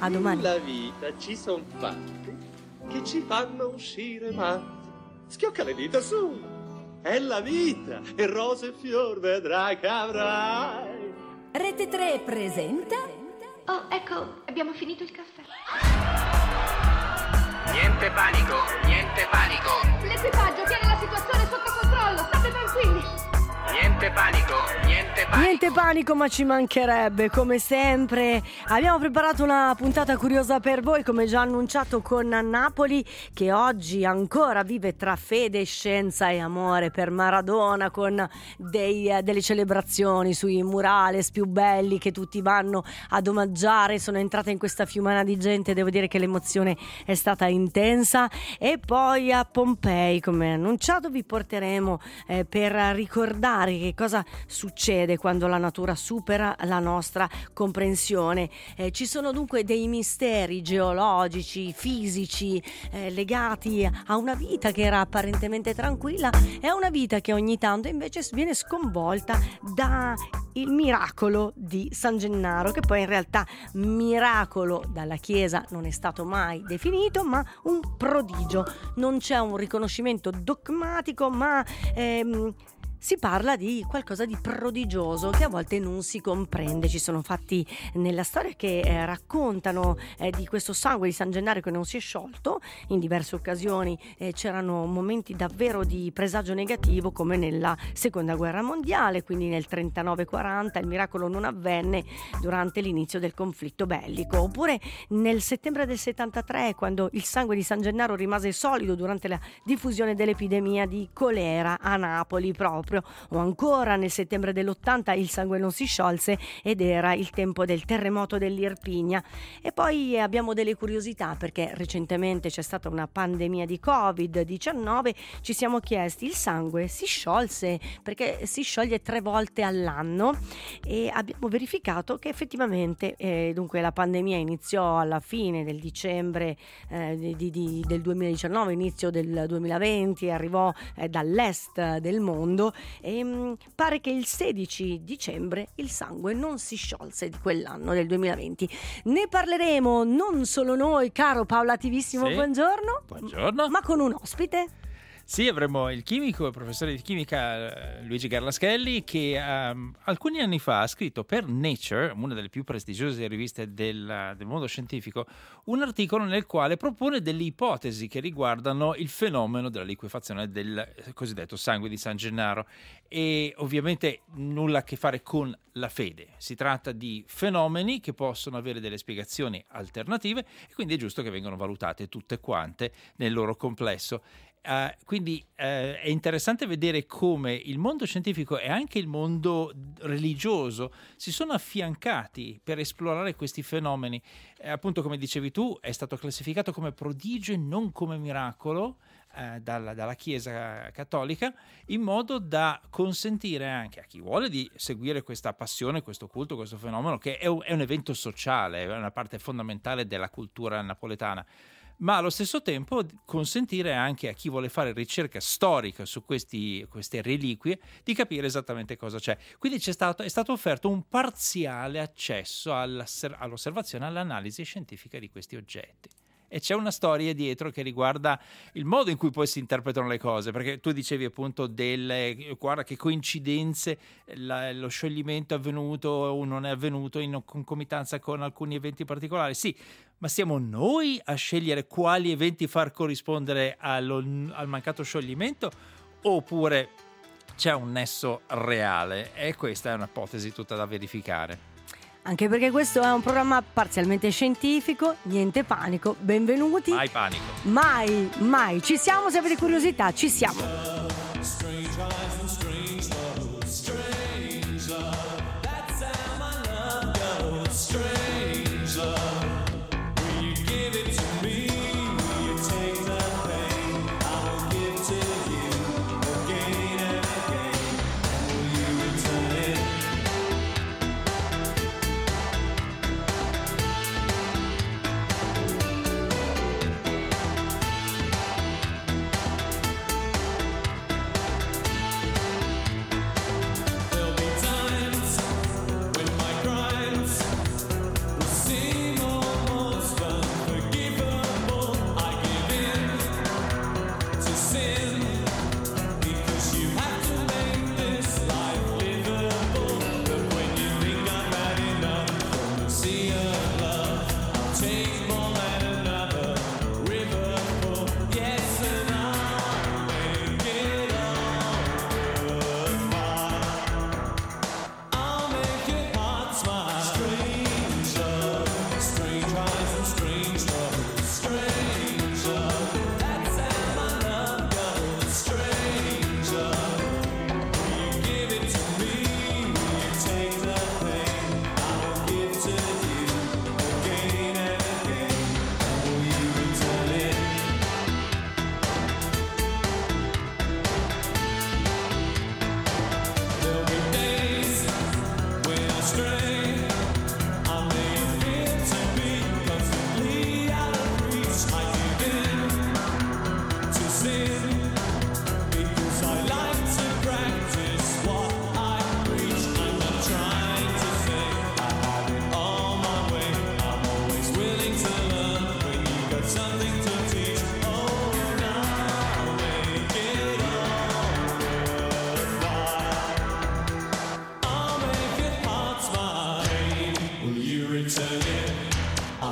A domani. Nella vita ci sono fatti che ci fanno uscire matti. Schiocca le dita su, è la vita, e rose e fior vedrai che avrai. Rete 3 presenta... Oh, ecco, abbiamo finito il caffè. Niente panico, niente panico. L'equipaggio tiene la situazione sotto controllo, state tranquilli. Niente panico, niente panico. Niente panico, ma ci mancherebbe, come sempre. Abbiamo preparato una puntata curiosa per voi, come già annunciato, con Napoli, che oggi ancora vive tra fede, scienza e amore per Maradona, con delle celebrazioni sui murales più belli che tutti vanno ad omaggiare. Sono entrata in questa fiumana di gente, devo dire che l'emozione è stata intensa. E poi a Pompei, come annunciato, vi porteremo per ricordare che cosa succede quando la natura supera la nostra comprensione. Ci sono dunque dei misteri geologici, fisici, legati a una vita che era apparentemente tranquilla e a una vita che ogni tanto invece viene sconvolta da il miracolo di San Gennaro, che poi in realtà miracolo dalla Chiesa non è stato mai definito, ma un prodigio. Non c'è un riconoscimento dogmatico, ma si parla di qualcosa di prodigioso che a volte non si comprende. Ci sono fatti nella storia che raccontano di questo sangue di San Gennaro che non si è sciolto. In diverse occasioni c'erano momenti davvero di presagio negativo, come nella Seconda Guerra Mondiale, quindi nel 39-40 il miracolo non avvenne durante l'inizio del conflitto bellico. Oppure nel settembre del 73, quando il sangue di San Gennaro rimase solido durante la diffusione dell'epidemia di colera a Napoli proprio. O ancora nel settembre dell'80 il sangue non si sciolse ed era il tempo del terremoto dell'Irpinia. E poi abbiamo delle curiosità, perché recentemente c'è stata una pandemia di Covid-19. Ci siamo chiesti: il sangue si sciolse? Perché si scioglie 3 volte all'anno, e abbiamo verificato che effettivamente dunque la pandemia iniziò alla fine del dicembre del 2019, inizio del 2020, arrivò dall'est del mondo. E pare che il 16 dicembre il sangue non si sciolse di quell'anno del 2020. Ne parleremo non solo noi, caro Paolo Attivissimo, sì. Buongiorno. Buongiorno. Ma con un ospite. Sì, avremo il chimico e professore di chimica Luigi Garlaschelli, che alcuni anni fa ha scritto per Nature, una delle più prestigiose riviste del mondo scientifico, un articolo nel quale propone delle ipotesi che riguardano il fenomeno della liquefazione del cosiddetto sangue di San Gennaro. E ovviamente nulla a che fare con la fede. Si tratta di fenomeni che possono avere delle spiegazioni alternative, e quindi è giusto che vengano valutate tutte quante nel loro complesso. Quindi è interessante vedere come il mondo scientifico e anche il mondo religioso si sono affiancati per esplorare questi fenomeni. Appunto, come dicevi tu, è stato classificato come prodigio e non come miracolo dalla Chiesa cattolica, in modo da consentire anche a chi vuole di seguire questa passione, questo culto, questo fenomeno, che è un evento sociale, è una parte fondamentale della cultura napoletana, ma allo stesso tempo consentire anche a chi vuole fare ricerca storica su queste reliquie di capire esattamente cosa c'è. Quindi è stato offerto un parziale accesso all'osservazione e all'analisi scientifica di questi oggetti. E c'è una storia dietro che riguarda il modo in cui poi si interpretano le cose, perché tu dicevi appunto guarda che coincidenze, lo scioglimento è avvenuto o non è avvenuto in concomitanza con alcuni eventi particolari. Sì, ma siamo noi a scegliere quali eventi far corrispondere al mancato scioglimento, oppure c'è un nesso reale? E questa è un'ipotesi tutta da verificare. Anche perché questo è un programma parzialmente scientifico. Niente panico, benvenuti. Mai panico. Mai. Ci siamo, se avete curiosità, ci siamo.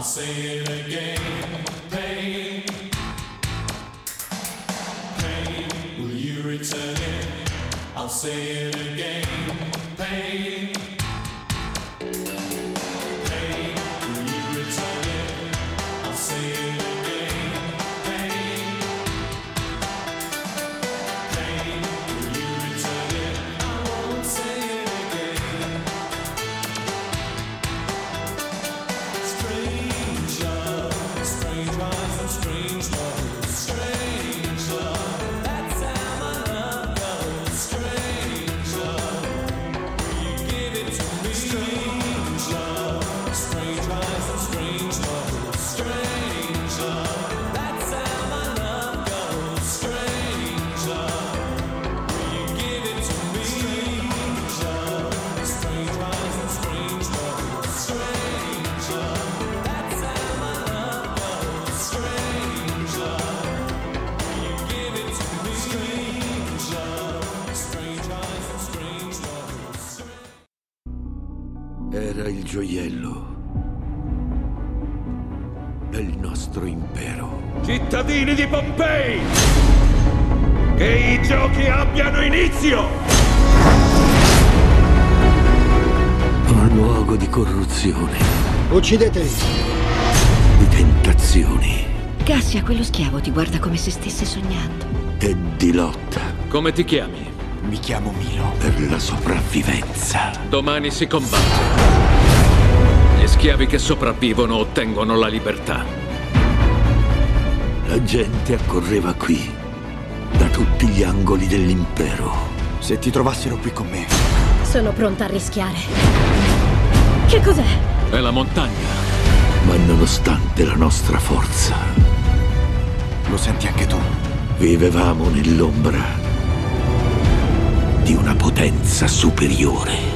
I'll say it again. Pain, pain, will you return it? I'll say it again. Pain, pain, will you return it? I'll say it again. Pain, pain, will you return it? I won't say it again. Strange love, strange rise and strange love, strange love. That's how my love goes. Strange love, will you give it to me? Strange love, strange rise and strange love, strange love. That's how my love goes. Strange love, will you give it to me? Strange love, strange rise and strange love, strange love. That's how my love goes. Strange love, will you give it to me? Strange love, strange rise and strange love. Era il gioiello del nostro impero. Cittadini di Pompei! Che i giochi abbiano inizio! Un luogo di corruzione, Uccideteli! di tentazioni Cassia, quello schiavo ti guarda come se stesse sognando. e di lotta Come ti chiami? Mi chiamo Milo. per la sopravvivenza. Domani si combatte. Gli schiavi che sopravvivono ottengono la libertà. La gente accorreva qui da tutti gli angoli dell'impero. Se ti trovassero qui con me, Sono pronta a rischiare. Che cos'è? È la montagna. Ma nonostante la nostra forza, lo senti anche tu. vivevamo nell'ombra di una potenza superiore.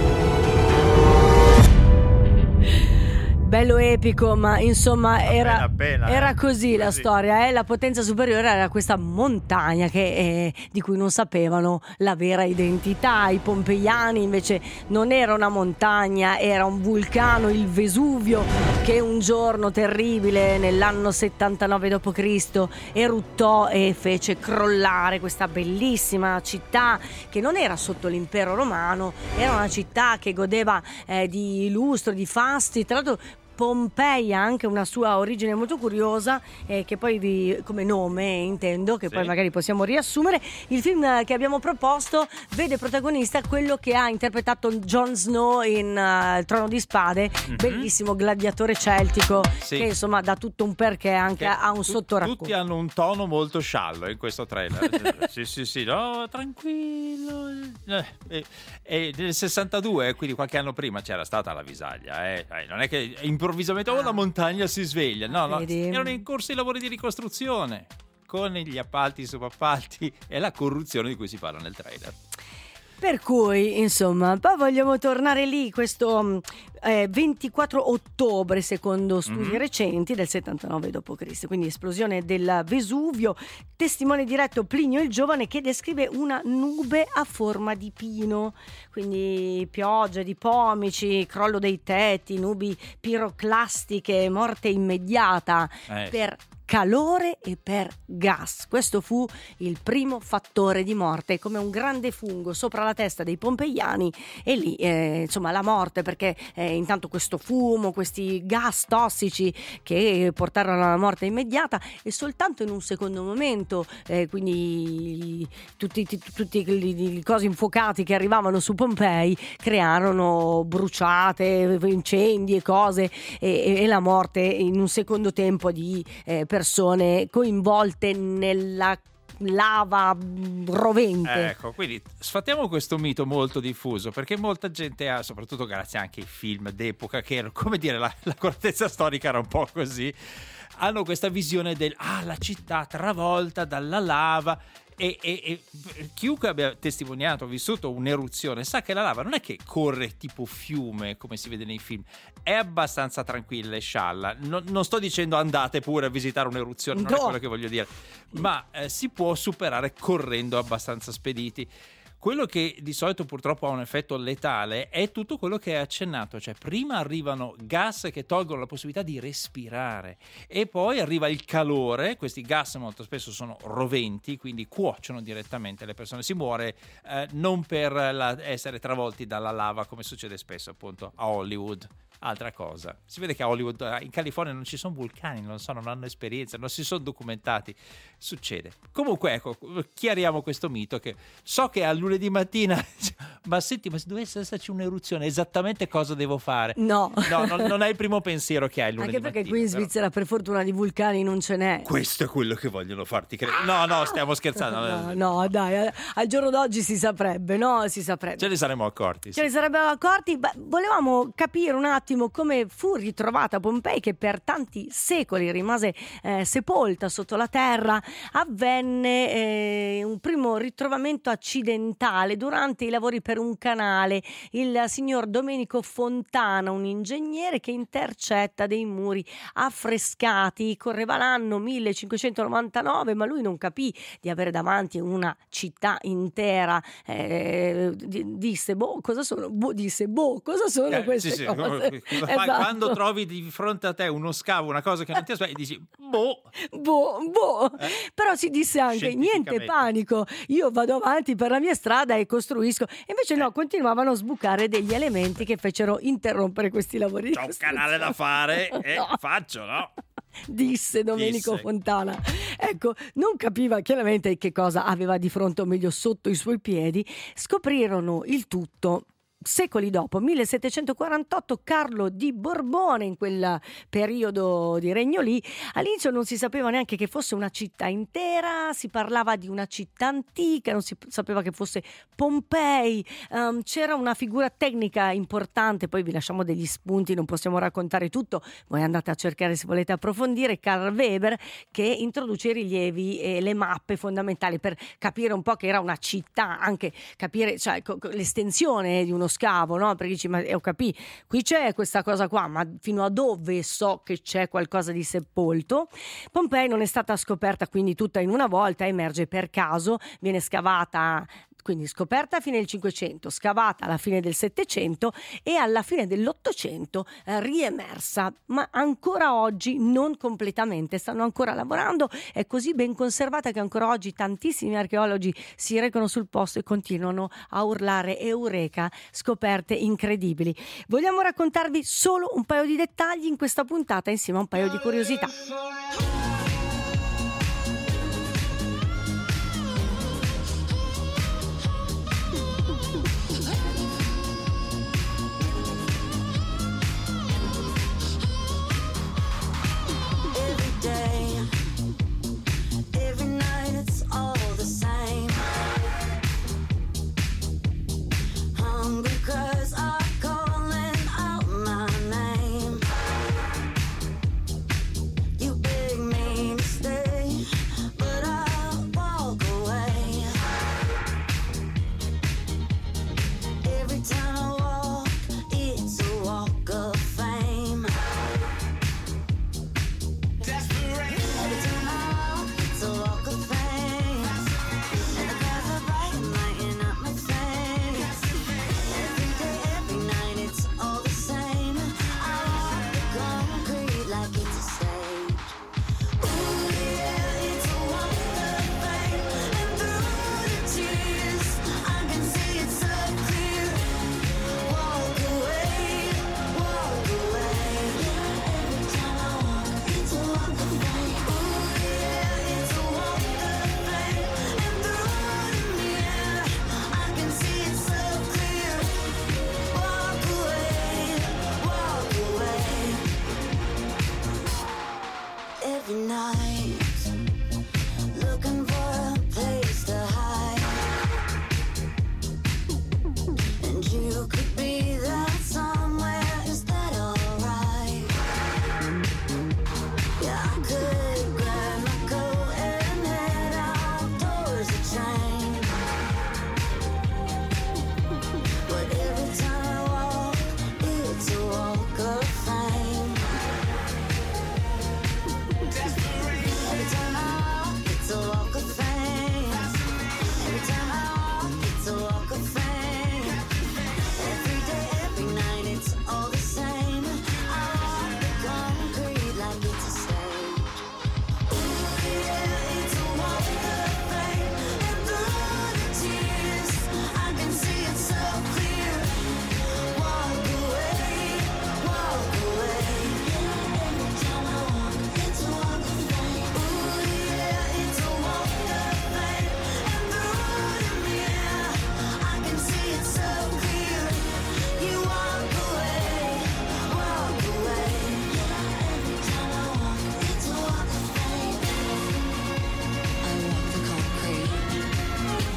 Bello epico, ma insomma era appena, così la così. storia. La potenza superiore era questa montagna di cui non sapevano la vera identità. I pompeiani invece non era una montagna, era un vulcano, il Vesuvio, che un giorno terribile nell'anno 79 d.C. eruttò e fece crollare questa bellissima città che non era sotto l'impero romano, era una città che godeva di lustro, di fasti. Tra l'altro Pompeia ha anche una sua origine molto curiosa, che poi come nome intendo, che Sì. poi magari possiamo riassumere. Il film che abbiamo proposto vede protagonista quello che ha interpretato Jon Snow in Il Trono di Spade, bellissimo gladiatore celtico, Sì. che insomma dà tutto un perché, anche ha un sottoracconto. Tutti hanno un tono molto sciallo in questo trailer. sì, no, tranquillo. E nel 62, quindi qualche anno prima, c'era stata la visaglia. Non è che improvvisamente la montagna si sveglia. No, Vedi? erano in corso i lavori di ricostruzione con gli appalti, i subappalti e la corruzione di cui si parla nel trailer. Per cui, insomma, poi vogliamo tornare lì questo 24 ottobre, secondo studi recenti, del 79 d.C., quindi esplosione del Vesuvio. Testimone diretto Plinio il Giovane, che descrive una nube a forma di pino, quindi piogge di pomici, crollo dei tetti, nubi piroclastiche, morte immediata per calore e per gas. Questo fu il primo fattore di morte, come un grande fungo sopra la testa dei pompeiani, e lì insomma la morte, perché intanto questo fumo, questi gas tossici che portarono alla morte immediata, e soltanto in un secondo momento quindi tutti i cosi infuocati che arrivavano su Pompei crearono bruciate, incendi e cose, e la morte in un secondo tempo di persone coinvolte nella lava rovente. Ecco, quindi sfattiamo questo mito molto diffuso, perché molta gente ha, soprattutto grazie anche ai film d'epoca, che erano, come dire, la correttezza storica era un po' così, hanno questa visione la città travolta dalla lava. E chiunque abbia testimoniato, vissuto un'eruzione, sa che la lava non è che corre tipo fiume come si vede nei film, è abbastanza tranquilla e scialla. Non sto dicendo andate pure a visitare un'eruzione, non è quello che voglio dire, ma si può superare correndo abbastanza spediti. quello che di solito purtroppo ha un effetto letale è tutto quello che hai accennato, cioè prima arrivano gas che tolgono la possibilità di respirare e poi arriva il calore. Questi gas molto spesso sono roventi, quindi cuociono direttamente le persone. Si muore non per essere travolti dalla lava come succede spesso appunto a Hollywood. Altra cosa, si vede che a Hollywood, in California non ci sono vulcani, non so, non hanno esperienza, non si sono documentati, succede. Comunque ecco, chiariamo questo mito, che so che a lunedì mattina ma senti, ma se dovesse esserci un'eruzione esattamente cosa devo fare? No, non è il primo pensiero che hai il lunedì anche perché mattina, qui in però. Svizzera per fortuna di vulcani non ce n'è. Questo è quello che vogliono farti credere. No, stiamo scherzando. No, dai, al giorno d'oggi si saprebbe, no? Si saprebbe. Ce ne saremmo accorti. Ce ne sarebbero accorti. Volevamo capire un attimo come fu ritrovata Pompei, che per tanti secoli rimase sepolta sotto la terra. Avvenne un primo ritrovamento accidentale durante i lavori per un canale. Il signor Domenico Fontana, un ingegnere che intercetta dei muri affrescati. Correva l'anno 1599, ma lui non capì di avere davanti una città intera. Disse, cosa sono? Cosa sono queste sì, cose? Cosa fai Esatto. quando trovi di fronte a te uno scavo, una cosa che non ti aspetti, dici boh. Però si disse anche niente panico, io vado avanti per la mia strada e costruisco. Invece no, continuavano a sbucare degli elementi che fecero interrompere questi lavori. C'ho un canale da fare e faccio, no? Disse Domenico Fontana. Ecco, non capiva chiaramente che cosa aveva di fronte, o meglio sotto i suoi piedi. Scoprirono il tutto secoli dopo, 1748, Carlo di Borbone, in quel periodo di regno lì. All'inizio non si sapeva neanche che fosse una città intera, si parlava di una città antica, non si sapeva che fosse Pompei. C'era una figura tecnica importante, poi vi lasciamo degli spunti, non possiamo raccontare tutto, voi andate a cercare se volete approfondire, Karl Weber, che introduce i rilievi e le mappe fondamentali per capire un po' che era una città, anche capire, cioè, l'estensione di uno scavo, no? Perché dici, ma ho capito, qui c'è questa cosa qua, ma fino a dove so che c'è qualcosa di sepolto? Pompei non è stata scoperta quindi tutta in una volta, emerge per caso, viene scavata, quindi scoperta a fine del 500, scavata alla fine del 700 e alla fine dell'800 riemersa, ma ancora oggi non completamente, stanno ancora lavorando, è così ben conservata che ancora oggi tantissimi archeologi si recano sul posto e continuano a urlare eureka, scoperte incredibili. Vogliamo raccontarvi solo un paio di dettagli in questa puntata insieme a un paio di curiosità. You big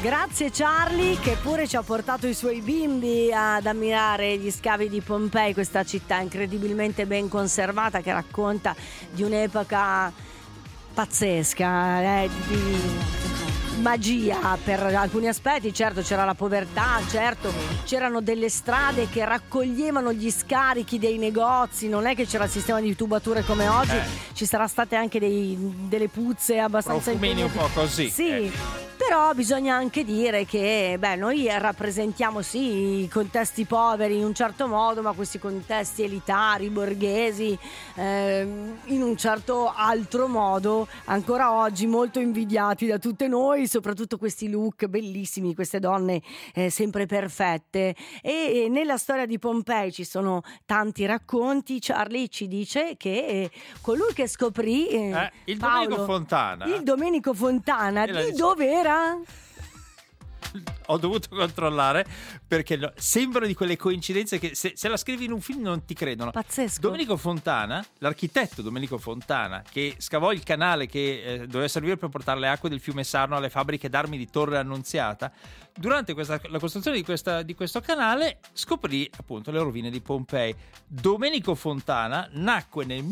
Grazie Charlie, che pure ci ha portato i suoi bimbi ad ammirare gli scavi di Pompei, questa città incredibilmente ben conservata che racconta di un'epoca pazzesca, di magia per alcuni aspetti. Certo, c'era la povertà, certo, c'erano delle strade che raccoglievano gli scarichi dei negozi, non è che c'era il sistema di tubature come oggi, ci sarà state anche delle puzze abbastanza profumini un po' così. Sì. Però bisogna anche dire che noi rappresentiamo sì i contesti poveri in un certo modo, ma questi contesti elitari, borghesi, in un certo altro modo, ancora oggi molto invidiati da tutte noi, soprattutto questi look bellissimi, queste donne sempre perfette. E nella storia di Pompei ci sono tanti racconti. Charlie ci dice che colui che scoprì il Paolo, Domenico Fontana. Il Domenico Fontana, di dove era? Ho dovuto controllare perché sembrano di quelle coincidenze che se la scrivi in un film non ti credono. Pazzesco. Domenico Fontana, l'architetto Domenico Fontana, che scavò il canale che doveva servire per portare le acque del fiume Sarno alle fabbriche d'armi di Torre Annunziata, durante la costruzione di questo canale scoprì appunto le rovine di Pompei. Domenico Fontana nacque nel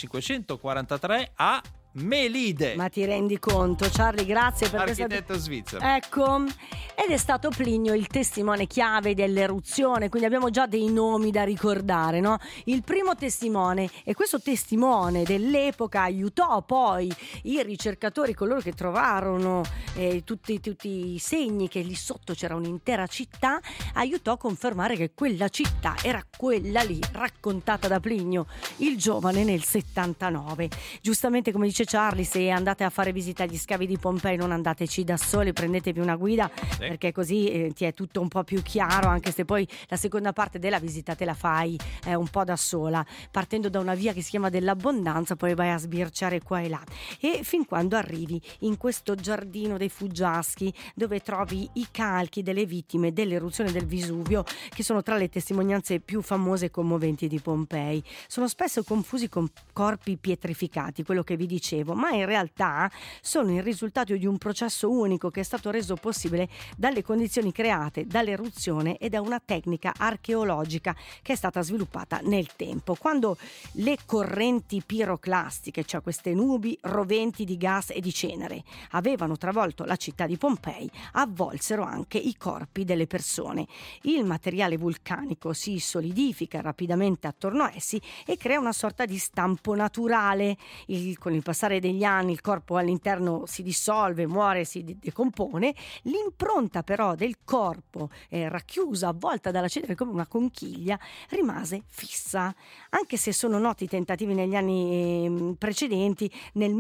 1543 a Melide. Ma ti rendi conto, Charlie? Grazie per architetto svizzero. Ecco, ed è stato Plinio il testimone chiave dell'eruzione, quindi abbiamo già dei nomi da ricordare, no? Il primo testimone, e questo testimone dell'epoca aiutò poi i ricercatori, coloro che trovarono tutti i segni che lì sotto c'era un'intera città, aiutò a confermare che quella città era quella lì raccontata da Plinio il giovane nel 79. Giustamente, come dice Charlie, se andate a fare visita agli scavi di Pompei non andateci da soli, prendetevi una guida, perché così ti è tutto un po' più chiaro, anche se poi la seconda parte della visita te la fai un po' da sola, partendo da una via che si chiama dell'abbondanza, poi vai a sbirciare qua e là, e fin quando arrivi in questo giardino dei fuggiaschi dove trovi i calchi delle vittime dell'eruzione del Vesuvio, che sono tra le testimonianze più famose e commoventi di Pompei. Sono spesso confusi con corpi pietrificati, quello che vi dicevo, ma in realtà sono il risultato di un processo unico che è stato reso possibile dalle condizioni create dall'eruzione e da una tecnica archeologica che è stata sviluppata nel tempo. Quando le correnti piroclastiche, cioè queste nubi roventi di gas e di cenere, avevano travolto la città di Pompei, avvolsero anche i corpi delle persone. Il materiale vulcanico si solidifica rapidamente attorno a essi e crea una sorta di stampo naturale. Con il passare degli anni il corpo all'interno si dissolve, muore, si decompone. L'impronta però del corpo racchiusa, avvolta dalla cenere come una conchiglia, rimase fissa. Anche se sono noti tentativi negli anni precedenti, nel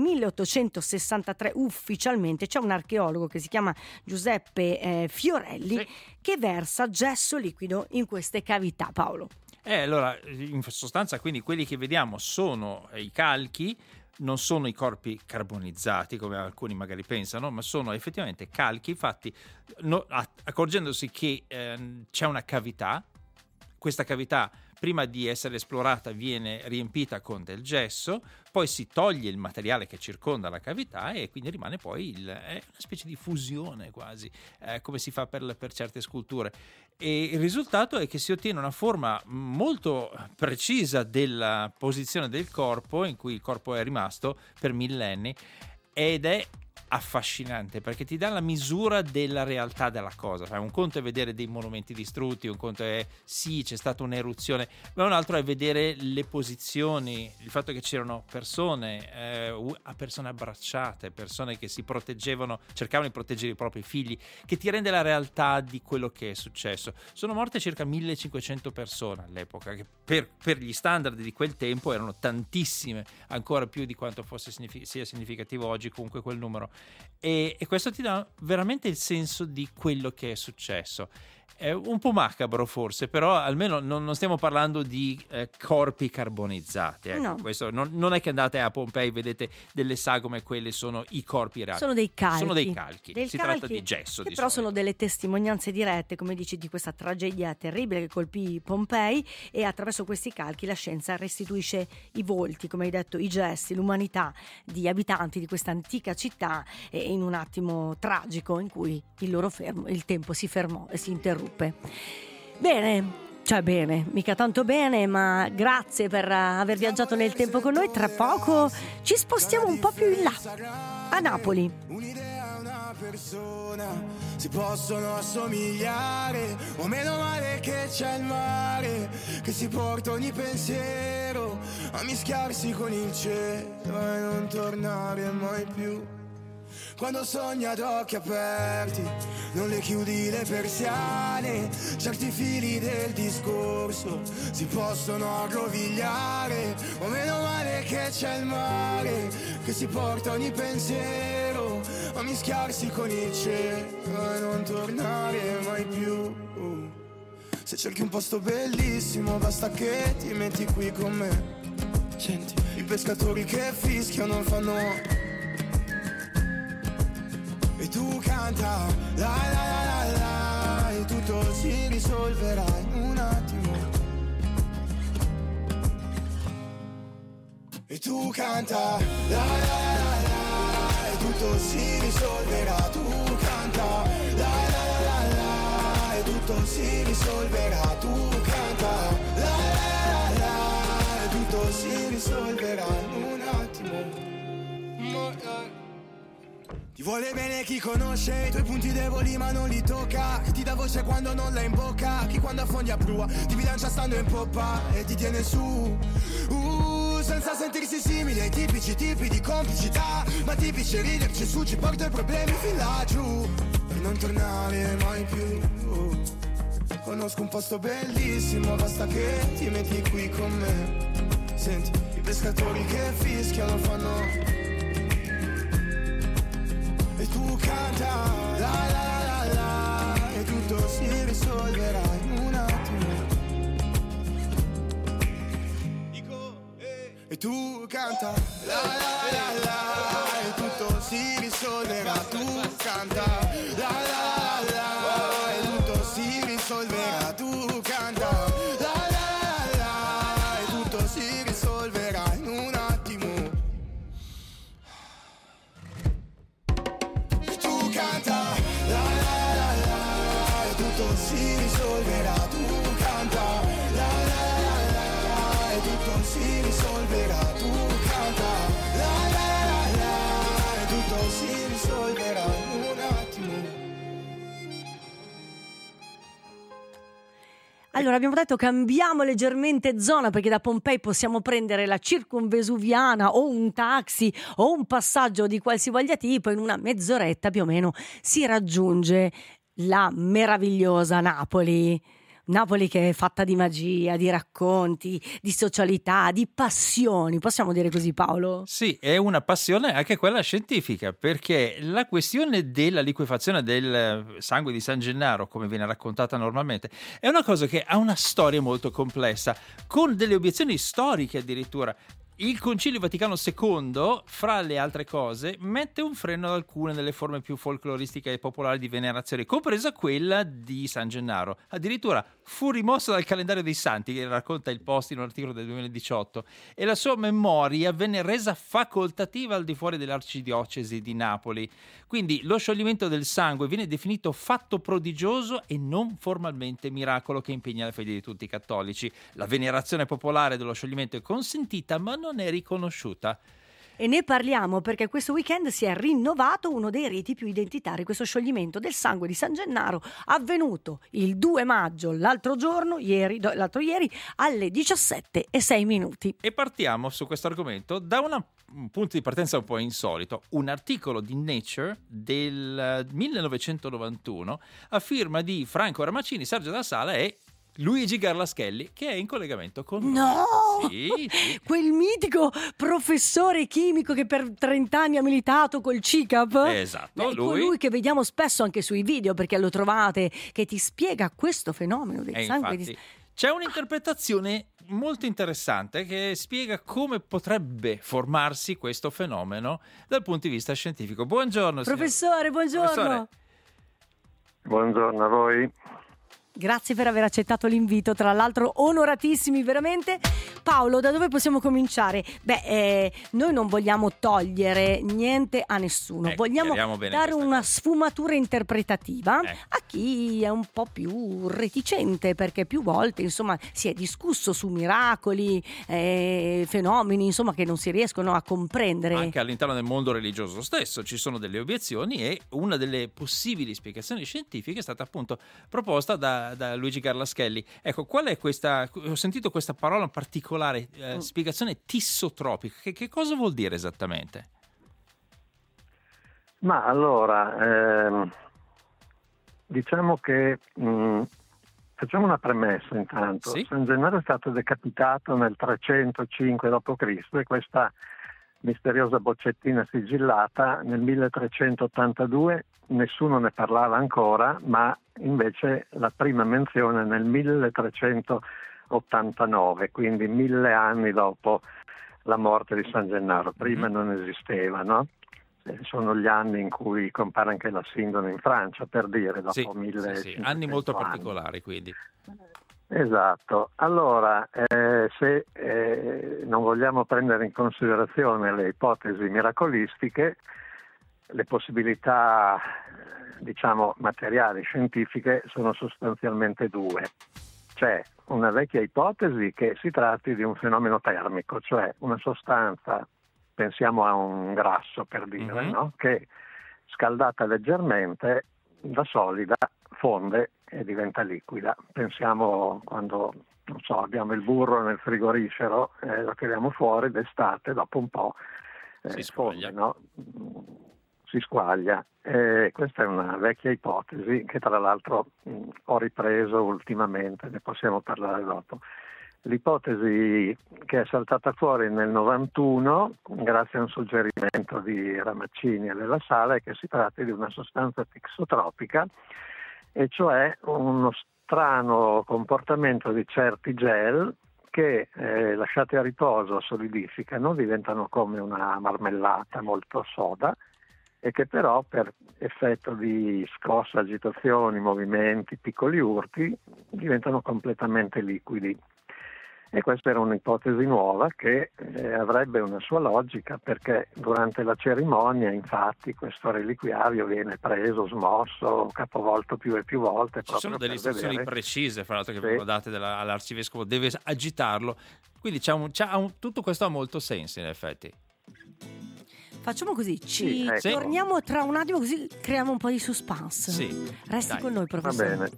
1863 ufficialmente c'è un archeologo che si chiama Giuseppe Fiorelli che versa gesso liquido in queste cavità. Paolo. Allora, in sostanza, quindi quelli che vediamo sono i calchi, non sono i corpi carbonizzati come alcuni magari pensano, ma sono effettivamente calchi fatti accorgendosi che c'è una cavità. Questa cavità, prima di essere esplorata, viene riempita con del gesso, poi si toglie il materiale che circonda la cavità e quindi rimane poi è una specie di fusione quasi, come si fa per certe sculture. E il risultato è che si ottiene una forma molto precisa della posizione del corpo, in cui il corpo è rimasto per millenni, ed è affascinante perché ti dà la misura della realtà della cosa. Un conto è vedere dei monumenti distrutti, un conto è sì, c'è stata un'eruzione, ma un altro è vedere le posizioni, il fatto che c'erano persone abbracciate, persone che si proteggevano, cercavano di proteggere i propri figli, che ti rende la realtà di quello che è successo. Sono morte circa 1500 persone all'epoca, che per gli standard di quel tempo erano tantissime, ancora più di quanto sia significativo oggi comunque quel numero. E questo ti dà veramente il senso di quello che è successo. È un po' macabro forse, però almeno non stiamo parlando di corpi carbonizzati. Ecco. No. Questo non è che andate a Pompei, vedete delle sagome, quelle sono i corpi reali. Sono dei calchi. Sono dei calchi. Dei Si calchi tratta di gesso. che Di però solito. sono delle testimonianze dirette, come dici, di questa tragedia terribile che colpì Pompei, e attraverso questi calchi la scienza restituisce i volti, come hai detto, i gesti, l'umanità di abitanti di questa antica città, in un attimo tragico in cui il tempo si fermò e si interruppe. Bene, mica tanto bene, ma grazie per aver viaggiato nel tempo con noi. Tra poco ci spostiamo un po' più in là, a Napoli. Un'idea, una persona si possono assomigliare, o meno male che c'è il mare che si porta ogni pensiero a mischiarsi con il cielo e non tornare mai più. Quando sogni ad occhi aperti, non le chiudi le persiane, certi fili del discorso si possono aggrovigliare, o meno male che c'è il mare che si porta ogni pensiero a mischiarsi con il cielo e non tornare mai più. Se cerchi un posto bellissimo basta che ti metti qui con me. Senti, i pescatori che fischiano fanno e tu canta, la la la la la, e tutto si risolverà in un attimo. E tu canta, la la la la, e tutto si risolverà. Tu canta, la la la la, e tutto si risolverà. Tu canta, la la la la, e tutto si risolverà in un attimo. Ti vuole bene chi conosce i tuoi punti deboli ma non li tocca, chi ti dà voce quando non l'hai in bocca, chi quando affondi a prua ti bilancia stando in poppa e ti tiene su, senza sentirsi simili ai tipici tipi di complicità, ma tipici riderci su ci porta i problemi fin laggiù per non tornare mai più. Conosco un posto bellissimo, basta che ti metti qui con me. Senti, i pescatori che fischiano fanno e tu canta, la la la la, e tutto si risolverà in un attimo. E tu canta, la la la la, e tutto si risolverà. Tu canta, la la la la, e tutto si risolverà. Tu canta, la la la la, e tutto si risolverà in un attimo. Canta, la la la la, e tutto si risolverà. Tu canta, la la la la, e tutto si risolverà. Tu canta, la la la la, e tutto si risolverà in un attimo. Allora, abbiamo detto cambiamo leggermente zona, perché da Pompei possiamo prendere la circumvesuviana o un taxi o un passaggio di qualsivoglia tipo. In una mezz'oretta più o meno si raggiunge la meravigliosa Napoli. Napoli che è fatta di magia, di racconti, di socialità, di passioni, possiamo dire così, Paolo? Sì, è una passione anche quella scientifica, perché la questione della liquefazione del sangue di San Gennaro, come viene raccontata normalmente, è una cosa che ha una storia molto complessa, con delle obiezioni storiche addirittura. Il Concilio Vaticano II, fra le altre cose, mette un freno ad alcune delle forme più folcloristiche e popolari di venerazione, compresa quella di San Gennaro. Addirittura fu rimosso dal calendario dei santi, che racconta il Post in un articolo del 2018, e la sua memoria venne resa facoltativa al di fuori dell'arcidiocesi di Napoli. Quindi lo scioglimento del sangue viene definito fatto prodigioso e non formalmente miracolo che impegna la fede di tutti i cattolici. La venerazione popolare dello scioglimento è consentita, ma non è riconosciuta. E ne parliamo perché questo weekend si è rinnovato uno dei riti più identitari, questo scioglimento del sangue di San Gennaro, avvenuto il 2 maggio, l'altro ieri, alle 17:06. E partiamo su questo argomento da un punto di partenza un po' insolito. Un articolo di Nature del 1991 a firma di Franco Ramacini, Sergio Dalla Sala e Luigi Garlaschelli, che è in collegamento con noi. No! Sì. Quel mitico professore chimico che per 30 anni ha militato col CICAP. Esatto, Ecco, lui che vediamo spesso anche sui video, perché lo trovate, che ti spiega questo fenomeno del sangue. Infatti, c'è un'interpretazione molto interessante che spiega come potrebbe formarsi questo fenomeno dal punto di vista scientifico. Buongiorno, Professore, buongiorno. Professore. Buongiorno a voi. Grazie per aver accettato l'invito, tra l'altro onoratissimi veramente. Paolo, da dove possiamo cominciare? Noi non vogliamo togliere niente a nessuno, vogliamo dare una sfumatura interpretativa a chi è un po' più reticente, perché più volte insomma si è discusso su miracoli, fenomeni insomma che non si riescono a comprendere. Anche all'interno del mondo religioso stesso ci sono delle obiezioni, e una delle possibili spiegazioni scientifiche è stata appunto proposta da Luigi Garlaschelli. Ecco, qual è questa? Ho sentito questa parola particolare, spiegazione tissotropica. Che cosa vuol dire esattamente? Ma allora, diciamo che facciamo una premessa intanto. Sì? San Gennaro è stato decapitato nel 305 d.C. e questa misteriosa boccettina sigillata nel 1382 nessuno ne parlava ancora, ma invece la prima menzione nel 1389, quindi 1000 anni dopo la morte di San Gennaro. Prima non esisteva, no? Sono gli anni in cui compare anche la sindone in Francia, per dire, dopo 1500 anni molto particolari, quindi. Esatto. Allora, se non vogliamo prendere in considerazione le ipotesi miracolistiche, le possibilità, diciamo, materiali, scientifiche sono sostanzialmente due. C'è una vecchia ipotesi che si tratti di un fenomeno termico, cioè una sostanza, pensiamo a un grasso per dire, no? Che scaldata leggermente da solida fonde e diventa liquida. Pensiamo quando, non so, abbiamo il burro nel frigorifero, lo tiriamo fuori d'estate, dopo un po' si squaglia. Fonde, no? Si squaglia. Questa è una vecchia ipotesi che tra l'altro ho ripreso ultimamente, ne possiamo parlare dopo. L'ipotesi che è saltata fuori nel 91, grazie a un suggerimento di Ramaccini e della Sala, è che si tratti di una sostanza tissotropica, e cioè uno strano comportamento di certi gel che lasciati a riposo solidificano, diventano come una marmellata molto soda, e che però per effetto di scossa, agitazioni, movimenti, piccoli urti diventano completamente liquidi. E questa era un'ipotesi nuova che avrebbe una sua logica, perché durante la cerimonia infatti questo reliquiario viene preso, smosso, capovolto più e più volte. Ci sono delle istruzioni precise, fra l'altro, che vengono date all'arcivescovo, deve agitarlo, quindi tutto questo ha molto senso in effetti. Facciamo così, ecco. torniamo tra un attimo, così creiamo un po' di suspense. Sì. Resti con noi, professore. Va bene.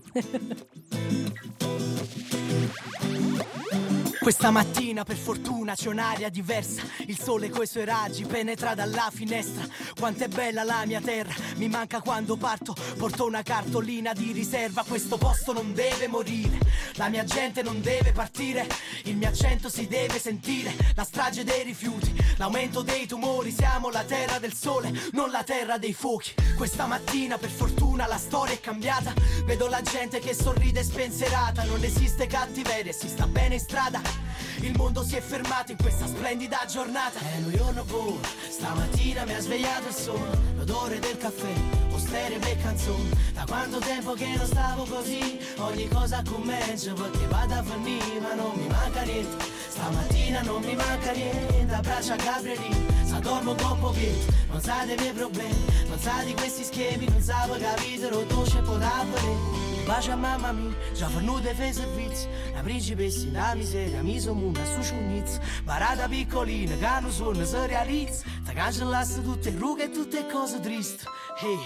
Questa mattina per fortuna c'è un'aria diversa, il sole coi suoi raggi penetra dalla finestra. Quanto è bella la mia terra, mi manca quando parto, porto una cartolina di riserva. Questo posto non deve morire, la mia gente non deve partire, il mio accento si deve sentire. La strage dei rifiuti, l'aumento dei tumori, siamo la terra del sole, non la terra dei fuochi. Questa mattina per fortuna la storia è cambiata, vedo la gente che sorride spensierata. Non esiste cattiveria, si sta bene in strada, il mondo si è fermato in questa splendida giornata. È un giorno buono, stamattina mi ha svegliato il sole, l'odore del caffè, o stereo e canzoni. Da quanto tempo che non stavo così, ogni cosa comincia perché vado a finire, ma non mi manca niente. Stamattina non mi manca niente, abbraccia Gabrielino, sa dormo con pochetto, non sa dei miei problemi, non sa di questi schemi, non sa capire, lo dolce potrebbe. Bacia mamma mia, già fornute fai servizi, la principessa la miseria, mi sono una su ciugnizza, barata piccolina, che non sono si realizza, ti cancellasse tutte le rughe e tutte cose tristi. Hey,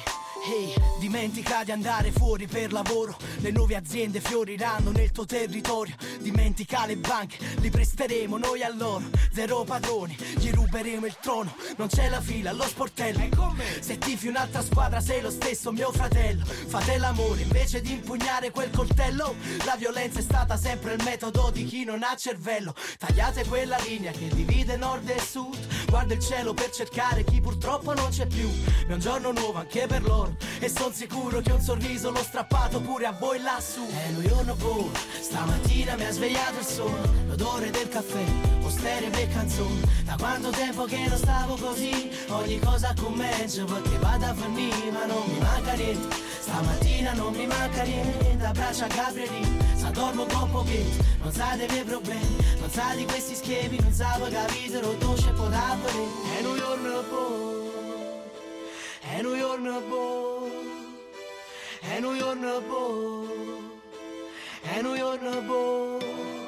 Ehi, dimentica di andare fuori per lavoro. Le nuove aziende fioriranno nel tuo territorio. Dimentica le banche, li presteremo noi a loro. Zero padroni, gli ruberemo il trono. Non c'è la fila allo sportello. Se tifi un'altra squadra sei lo stesso mio fratello. Fate l'amore invece di impugnare quel coltello. La violenza è stata sempre il metodo di chi non ha cervello. Tagliate quella linea che divide nord e sud. Guarda il cielo per cercare chi purtroppo non c'è più. È un giorno nuovo anche per loro. E son sicuro che un sorriso l'ho strappato pure a voi lassù. È New York Bowl, stamattina mi ha svegliato il sole. L'odore del caffè, o stereo e canzoni. Da quanto tempo che non stavo così. Ogni cosa comincia perché vado a finire. Ma non mi manca niente, stamattina non mi manca niente. Abbraccia Gabrielino, sa dormo un pochetto. Non sa dei miei problemi, non sa di questi schemi. Non sa per capire dove c'è potrebbe. È New York Bowl, è New York Bowl, è New York Bowl, è New York Bowl,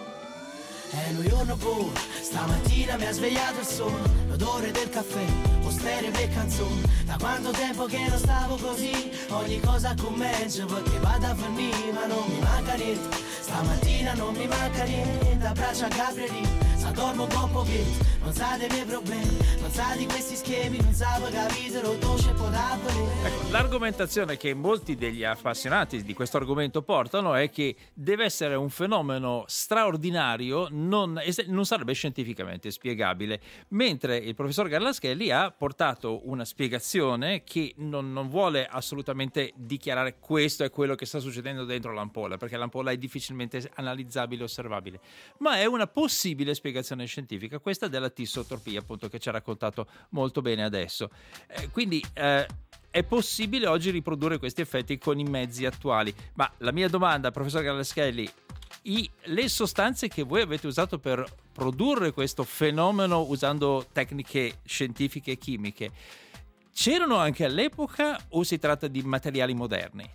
è New York Bowl. Stamattina mi ha svegliato il sole, l'odore del caffè, o stereo e canzoni. Da quanto tempo che non stavo così. Ogni cosa comincia perché vado a finire. Ma non mi manca niente, stamattina non mi manca niente. Abbraccia Gabrielino, sa dormo un pochetto. Non sa dei miei problemi, non sa di questi schemi. Non sa per capire dove c'è potrebbe. Ecco, l'argomentazione che molti degli appassionati di questo argomento portano è che deve essere un fenomeno straordinario, non sarebbe scientificamente spiegabile, mentre il professor Garlaschelli ha portato una spiegazione che non vuole assolutamente dichiarare questo è quello che sta succedendo dentro l'ampolla, perché l'ampolla è difficilmente analizzabile e osservabile, ma è una possibile spiegazione scientifica, questa della tissotropia, appunto, che ci ha raccontato molto bene adesso. Quindi è possibile oggi riprodurre questi effetti con i mezzi attuali. Ma la mia domanda, professor Garlaschelli, le sostanze che voi avete usato per produrre questo fenomeno usando tecniche scientifiche e chimiche c'erano anche all'epoca o si tratta di materiali moderni?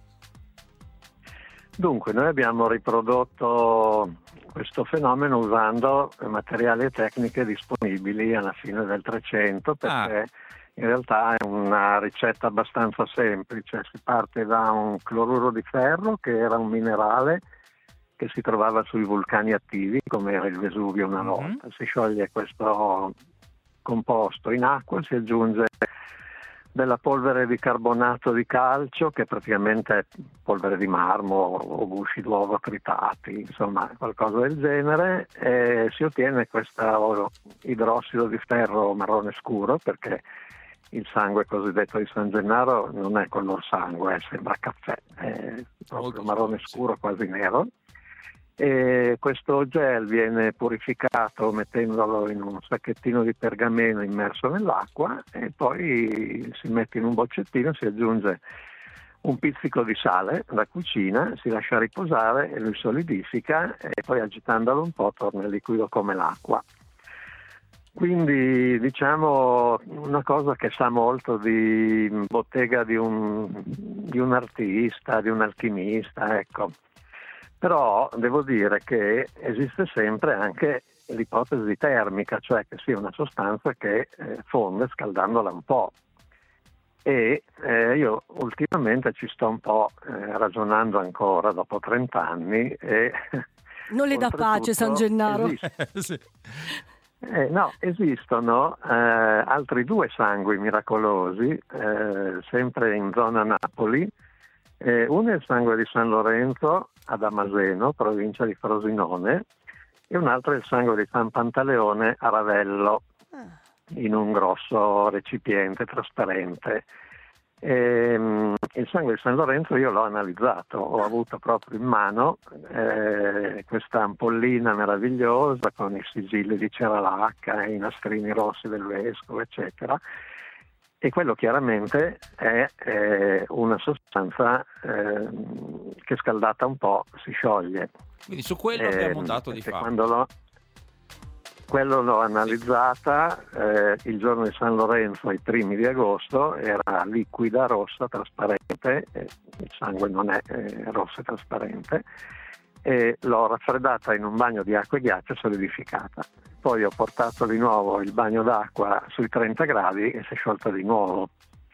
Dunque, noi abbiamo riprodotto questo fenomeno usando materiali e tecniche disponibili alla fine del 300, perché in realtà è una ricetta abbastanza semplice. Si parte da un cloruro di ferro, che era un minerale che si trovava sui vulcani attivi, come era il Vesuvio una volta. Si scioglie questo composto in acqua, si aggiunge della polvere di carbonato di calcio, che praticamente è polvere di marmo o gusci d'uovo tritati, insomma qualcosa del genere, e si ottiene questo idrossido di ferro marrone scuro, perché il sangue cosiddetto di San Gennaro non è color sangue, sembra caffè, è proprio marrone scuro, quasi nero. E questo gel viene purificato mettendolo in un sacchettino di pergameno immerso nell'acqua e poi si mette in un boccettino, si aggiunge un pizzico di sale da cucina, si lascia riposare e lui solidifica e poi agitandolo un po' torna liquido come l'acqua. Quindi diciamo una cosa che sa molto di bottega di un artista, di un alchimista, ecco. Però devo dire che esiste sempre anche l'ipotesi termica, cioè che sia una sostanza che fonde scaldandola un po'. E io ultimamente ci sto un po' ragionando ancora dopo 30 anni. E non le dà pace San Gennaro. Sì. No, esistono altri 2 sangui miracolosi, sempre in zona Napoli. Uno è il sangue di San Lorenzo ad Amaseno, provincia di Frosinone, e un altro è il sangue di San Pantaleone a Ravello, in un grosso recipiente trasparente. Il sangue di San Lorenzo io l'ho analizzato, ho avuto proprio in mano questa ampollina meravigliosa con i sigilli di cera lacca e i nastrini rossi del vescovo, eccetera. E quello chiaramente è una sostanza che scaldata un po' si scioglie. Quindi su quello abbiamo un dato di fatto. Quello l'ho analizzata il giorno di San Lorenzo, ai primi di agosto, era liquida, rossa, trasparente, il sangue non è rosso e trasparente, e l'ho raffreddata in un bagno di acqua e ghiaccio solidificata. Poi ho portato di nuovo il bagno d'acqua sui 30 gradi e si è sciolta di nuovo.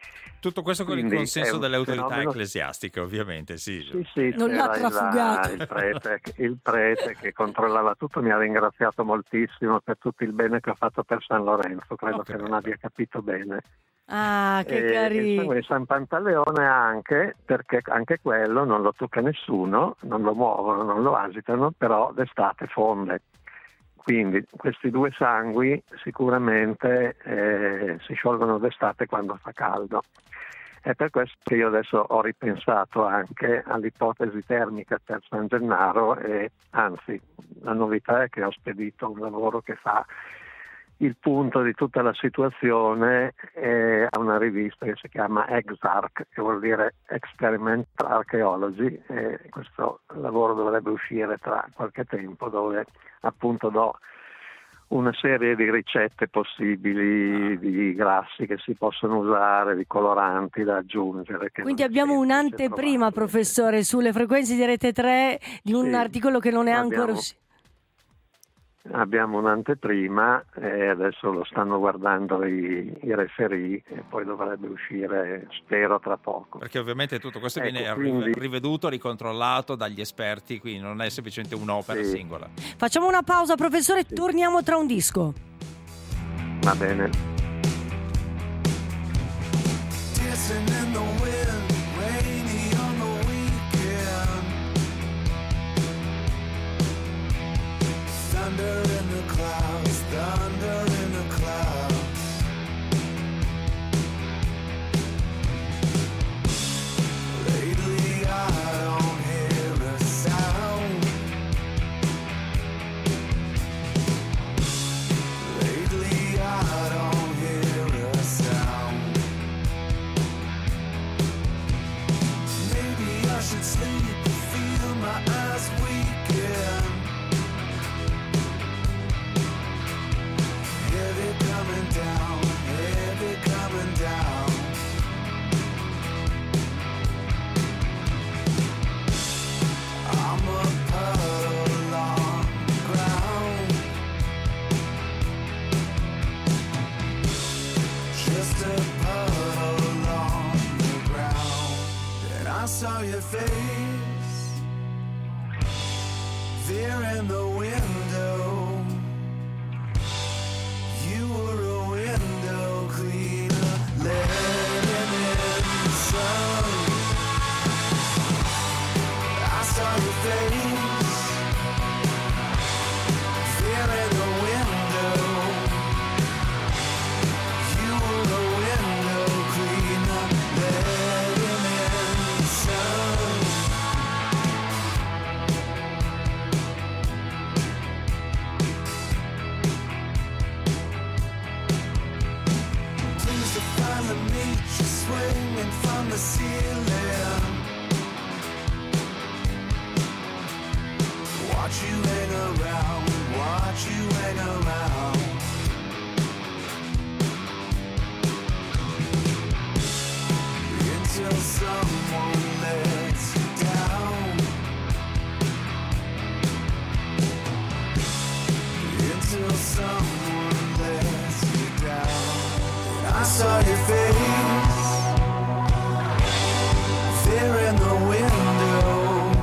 Tutto questo con il Quindi consenso è un delle autorità fenomeno- ecclesiastiche, ovviamente, sì. Sì, Non l'ha c'era trafugato. il prete che controllava tutto, mi ha ringraziato moltissimo per tutto il bene che ho fatto per San Lorenzo, credo che non abbia capito bene. Ah, che Il carino. sangue di San Pantaleone anche, perché anche quello non lo tocca nessuno, non lo muovono, non lo agitano, però d'estate fonde. Quindi questi due sangui sicuramente si sciolgono d'estate quando fa caldo. È per questo che io adesso ho ripensato anche all'ipotesi termica per San Gennaro e anzi la novità è che ho spedito un lavoro che fa il punto di tutta la situazione a una rivista che si chiama EXARC, che vuol dire Experimental Archaeology, e questo lavoro dovrebbe uscire tra qualche tempo, dove appunto do una serie di ricette possibili di grassi che si possono usare, di coloranti da aggiungere. Che Quindi non abbiamo è semplice un'anteprima, trovarli. professore, sulle frequenze di Rete 3 di un Sì, articolo che non è ancora abbiamo- uscito. Abbiamo un'anteprima e adesso lo stanno guardando i referì e poi dovrebbe uscire, spero, tra poco. Perché ovviamente tutto questo Ecco, viene quindi- riveduto, ricontrollato dagli esperti, quindi non è semplicemente un'opera Sì. singola. Facciamo una pausa, professore, torniamo tra un disco. Va bene. Dancing in the wind, rainy on the weekend. Thunder in the clouds, thunder in the clouds. Lately I don't hear a sound. Lately I don't hear a sound. Maybe I should sleep, feel my eyes weaken. Heavy coming down, heavy coming down. I'm a puddle on the ground, just a puddle on the ground. And I saw your face there in the window. You were a window cleaner, letting in the sun. I saw your face there in the window. You were a window cleaner, letting in the sun. Pleased to finally meet you, swinging from the ceiling. Watch you hang around, watch you hang around. Until someone lets you down. Until someone lets you down. I saw your face there in the window.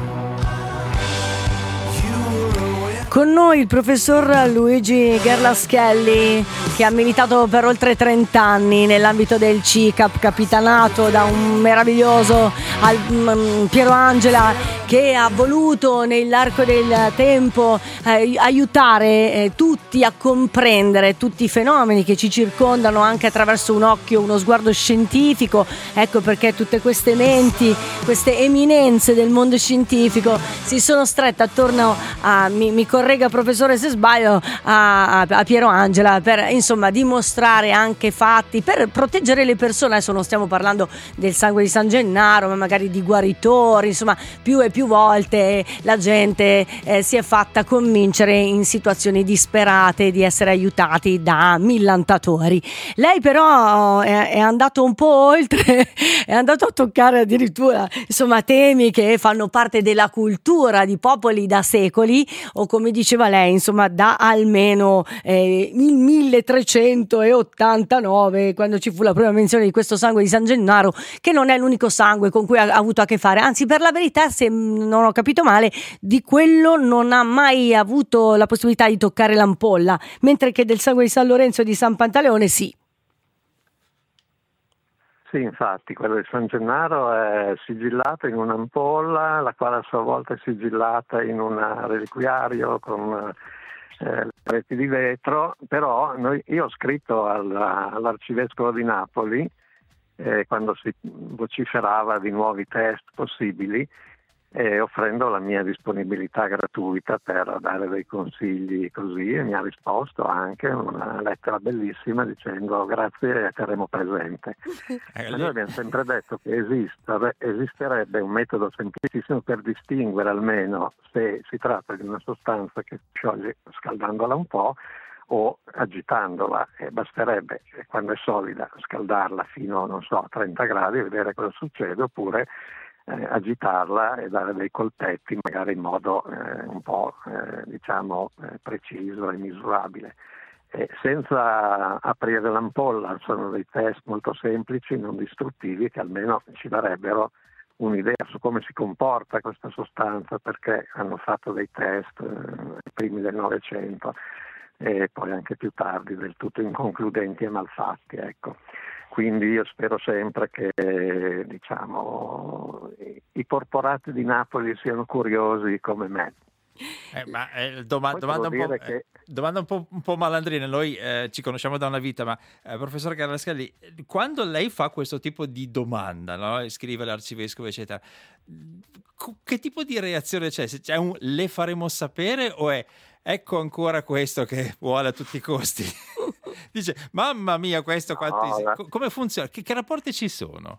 You were a window. Con noi il professor Luigi Gerlaschelli, che ha militato per oltre 30 anni nell'ambito del CICAP, capitanato da un meraviglioso Piero Angela, che ha voluto nell'arco del tempo aiutare tutti a comprendere tutti i fenomeni che ci circondano anche attraverso un occhio, uno sguardo scientifico. Ecco perché tutte queste menti, queste eminenze del mondo scientifico si sono strette attorno a, mi corregga professore se sbaglio, a Piero Angela, per insomma dimostrare anche fatti, per proteggere le persone. Adesso non stiamo parlando del sangue di San Gennaro, ma magari di guaritori. Insomma, più e più volte la gente si è fatta convincere in situazioni disperate di essere aiutati da millantatori. Lei però è andato un po' oltre, è andato a toccare addirittura insomma temi che fanno parte della cultura di popoli da secoli, o come dice diceva lei, insomma, da almeno il 1389, quando ci fu la prima menzione di questo sangue di San Gennaro, che non è l'unico sangue con cui ha avuto a che fare, anzi, per la verità, se non ho capito male, di quello non ha mai avuto la possibilità di toccare l'ampolla, mentre che del sangue di San Lorenzo e di San Pantaleone sì. Sì, infatti, quello di San Gennaro è sigillato in un'ampolla, la quale a sua volta è sigillata in un reliquiario con le pareti di vetro, però io ho scritto all'arcivescovo di Napoli, quando si vociferava di nuovi test possibili, offrendo la mia disponibilità gratuita per dare dei consigli così, e mi ha risposto anche una lettera bellissima dicendo grazie e terremo presente. Noi abbiamo sempre detto che esisterebbe un metodo semplicissimo per distinguere almeno se si tratta di una sostanza che si scioglie scaldandola un po' o agitandola, e basterebbe, quando è solida, scaldarla fino, non so, a 30 gradi e vedere cosa succede, oppure agitarla e dare dei colpetti magari in modo un po' preciso e misurabile, senza aprire l'ampolla. Sono dei test molto semplici, non distruttivi, che almeno ci darebbero un'idea su come si comporta questa sostanza, perché hanno fatto dei test ai primi del Novecento e poi anche più tardi del tutto inconcludenti e malfatti, ecco. Quindi io spero sempre che i porporati di Napoli siano curiosi come me. Domanda un po' malandrina. Noi ci conosciamo da una vita, ma professor Garlaschiali, quando lei fa questo tipo di domanda, no? Scrive all'arcivescovo eccetera, che tipo di reazione c'è? C'è un le faremo sapere o è ecco ancora questo che vuole a tutti i costi? Dice mamma mia, questo come funziona? Che rapporti ci sono?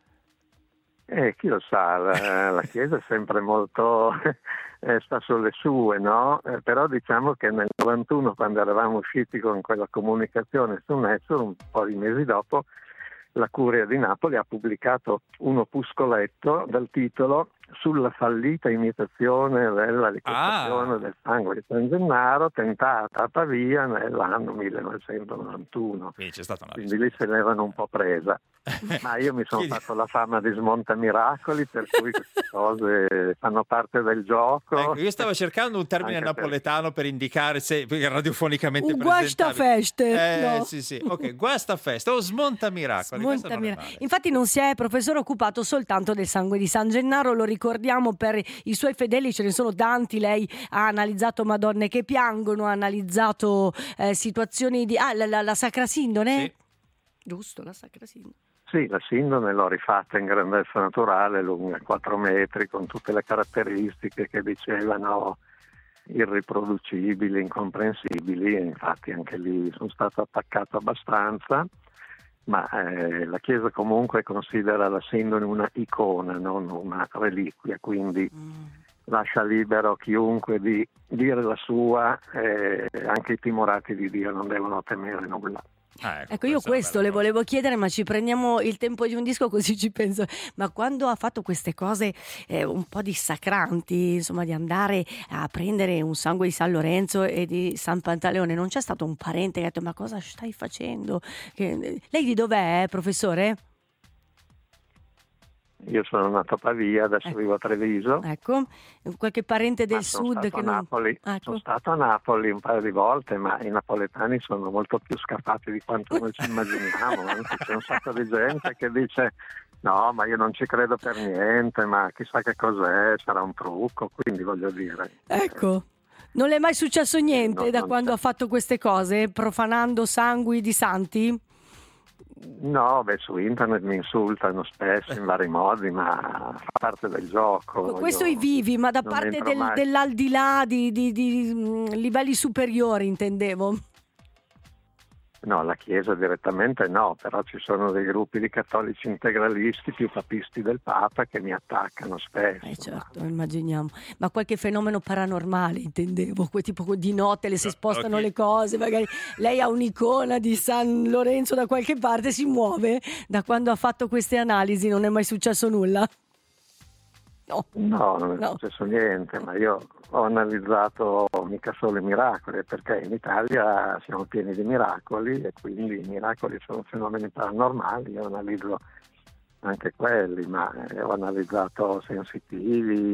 Chi lo sa, la Chiesa è sempre molto sta sulle sue, no? Però diciamo che nel 91, quando eravamo usciti con quella comunicazione su Netso, un po' di mesi dopo, la Curia di Napoli ha pubblicato un opuscoletto dal titolo Sulla fallita imitazione della liquefazione del sangue di San Gennaro tentata a Pavia nell'anno 1991. Quindi lì se l'erano un po' presa. Ma io mi sono fatto la fama di smontamiracoli, per cui queste cose fanno parte del gioco. Ecco, io stavo cercando un termine napoletano per indicare se radiofonicamente guastafeste. No. Sì. Ok, guastafeste o smontamiracoli. Infatti non si è, professore, occupato soltanto del sangue di San Gennaro, lo ricordiamo per i suoi fedeli, ce ne sono tanti. Lei ha analizzato Madonne che piangono, ha analizzato situazioni di la Sacra Sindone. Sì. Giusto, la Sacra Sindone. Sì, la Sindone l'ho rifatta in grandezza naturale, lunga 4 metri, con tutte le caratteristiche che dicevano irriproducibili, incomprensibili, e infatti anche lì sono stato attaccato abbastanza, ma la Chiesa comunque considera la Sindone una icona, non una reliquia, quindi lascia libero chiunque di dire la sua, anche i timorati di Dio non devono temere nulla. Ecco, io questo le volevo chiedere, ma ci prendiamo il tempo di un disco così ci penso. Ma quando ha fatto queste cose un po' dissacranti, insomma, di andare a prendere un sangue di San Lorenzo e di San Pantaleone, non c'è stato un parente che ha detto ma cosa stai facendo? Lei di dov'è, professore? Io sono nato a Pavia, adesso vivo a Treviso. Ecco, qualche parente del sud che non... Sono stato a Napoli un paio di volte, ma i napoletani sono molto più scappati di quanto noi ci immaginiamo. Anche c'è un sacco di gente che dice no, ma io non ci credo per niente, ma chissà che cos'è, sarà un trucco, quindi voglio dire. Ecco. Non le è mai successo niente da quando ha fatto queste cose, profanando sangui di santi? No, su internet mi insultano spesso in vari modi, ma fa parte del gioco. Questo i vivi, ma da parte dell'aldilà di livelli superiori, intendevo. No, la Chiesa direttamente no, però ci sono dei gruppi di cattolici integralisti più papisti del Papa che mi attaccano spesso. Certo, immaginiamo. Ma qualche fenomeno paranormale, intendevo, tipo di notte le si spostano le cose, magari lei ha un'icona di San Lorenzo da qualche parte, si muove. Da quando ha fatto queste analisi non è mai successo nulla? No, non è successo niente, ma io ho analizzato mica solo i miracoli, perché in Italia siamo pieni di miracoli e quindi i miracoli sono fenomeni paranormali, io analizzo anche quelli, ma ho analizzato sensitivi,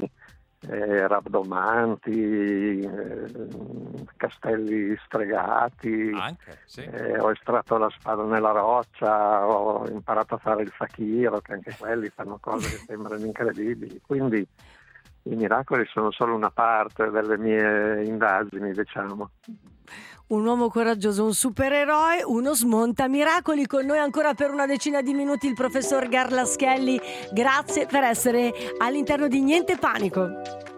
rabdomanti, castelli stregati, Anche, sì. ho estratto la spada nella roccia, ho imparato a fare il fakiro, che anche quelli fanno cose che sembrano incredibili, quindi i miracoli sono solo una parte delle mie indagini, diciamo. Un uomo coraggioso, un supereroe, uno smonta miracoli. Con noi ancora per una decina di minuti il professor Garlaschelli. Grazie per essere all'interno di Niente Panico.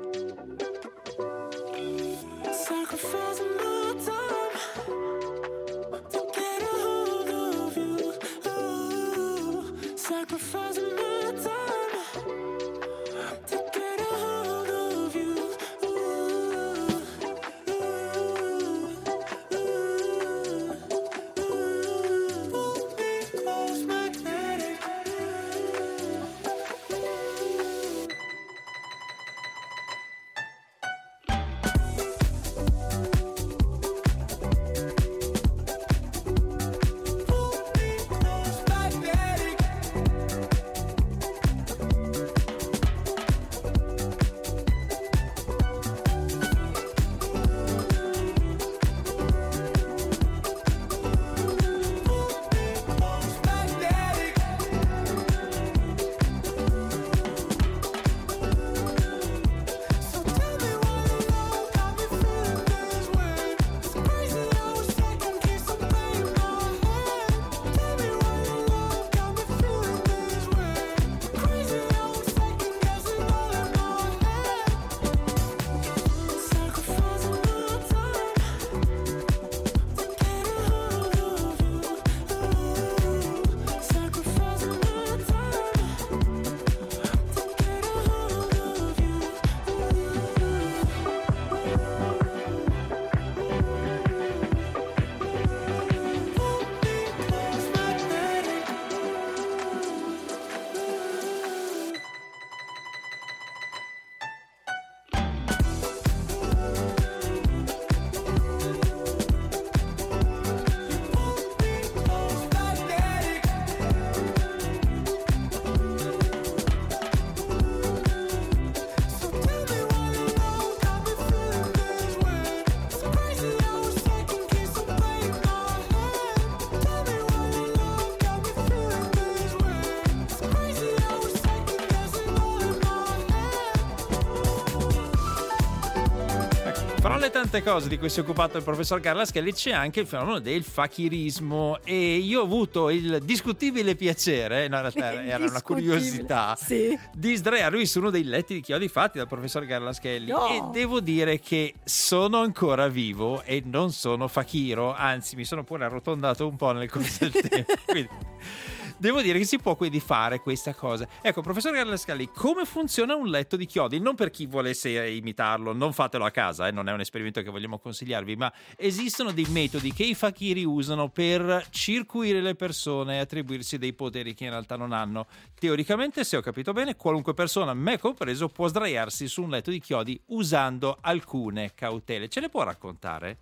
Fra le tante cose di cui si è occupato il professor Garlaschelli c'è anche il fenomeno del fakirismo, e io ho avuto il discutibile piacere, no, in realtà era una curiosità, sì, di sdraiarmi su uno dei letti di chiodi fatti dal professor Garlaschelli, no, e devo dire che sono ancora vivo e non sono fakiro, anzi mi sono pure arrotondato un po' nel corso del tempo, quindi devo dire che si può quindi fare questa cosa. Ecco, professor Garlaschelli, come funziona un letto di chiodi? Non per chi volesse imitarlo, non fatelo a casa, non è un esperimento che vogliamo consigliarvi, ma esistono dei metodi che i fakiri usano per circuire le persone e attribuirsi dei poteri che in realtà non hanno. Teoricamente, se ho capito bene, qualunque persona, me compreso, può sdraiarsi su un letto di chiodi usando alcune cautele. Ce le può raccontare?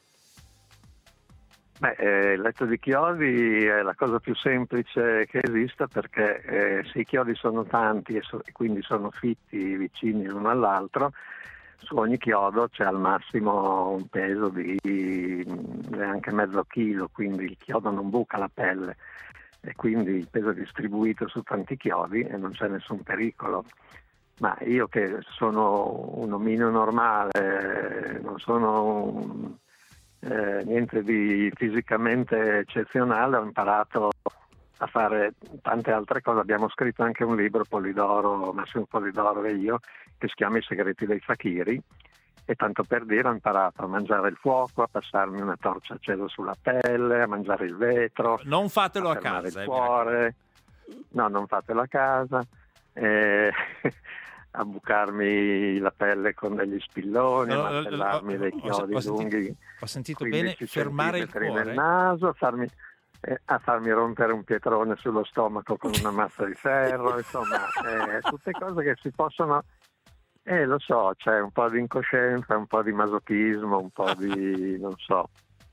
Il letto di chiodi è la cosa più semplice che esista, perché se i chiodi sono tanti e quindi sono fitti vicini l'uno all'altro, su ogni chiodo c'è al massimo un peso di neanche mezzo chilo, quindi il chiodo non buca la pelle e quindi il peso è distribuito su tanti chiodi e non c'è nessun pericolo. Ma io, che sono un omino normale, non sono niente di fisicamente eccezionale, ho imparato a fare tante altre cose. Abbiamo scritto anche un libro, Massimo Polidoro e io, che si chiama I segreti dei fakiri, e tanto per dire ho imparato a mangiare il fuoco, a passarmi una torcia a cielo sulla pelle, a mangiare il vetro. Non fatelo a fermare casa, il cuore. No, non fatelo a casa. A bucarmi la pelle con degli spilloni, a martellarmi dei chiodi lunghi. Ho sentito bene, fermare il cuore. Nel naso, farmi a farmi rompere un pietrone sullo stomaco con una mazza di ferro, insomma, tutte cose che si possono... lo so, c'è un po' di incoscienza, un po' di masochismo, un po' di... non so...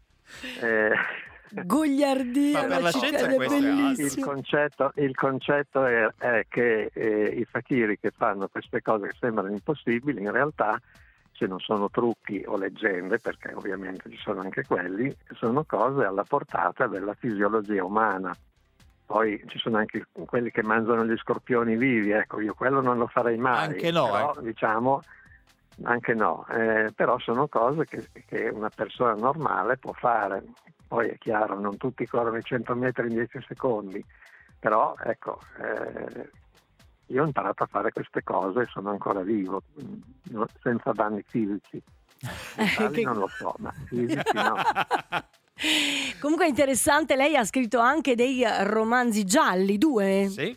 Gogliardia, Ma per la ci scienza crede, questo è bellissimo. il concetto è che i fakiri che fanno queste cose che sembrano impossibili, in realtà, se non sono trucchi o leggende, perché ovviamente ci sono anche quelli, sono cose alla portata della fisiologia umana. Poi ci sono anche quelli che mangiano gli scorpioni vivi, ecco, io quello non lo farei mai. Anche no, però, diciamo, anche no, però sono cose che una persona normale può fare. Poi è chiaro, non tutti corrono i 100 metri in 10 secondi, però ecco, io ho imparato a fare queste cose e sono ancora vivo, senza danni fisici. Mentali non lo so, ma fisici no. Comunque è interessante, lei ha scritto anche dei romanzi gialli, 2? Sì.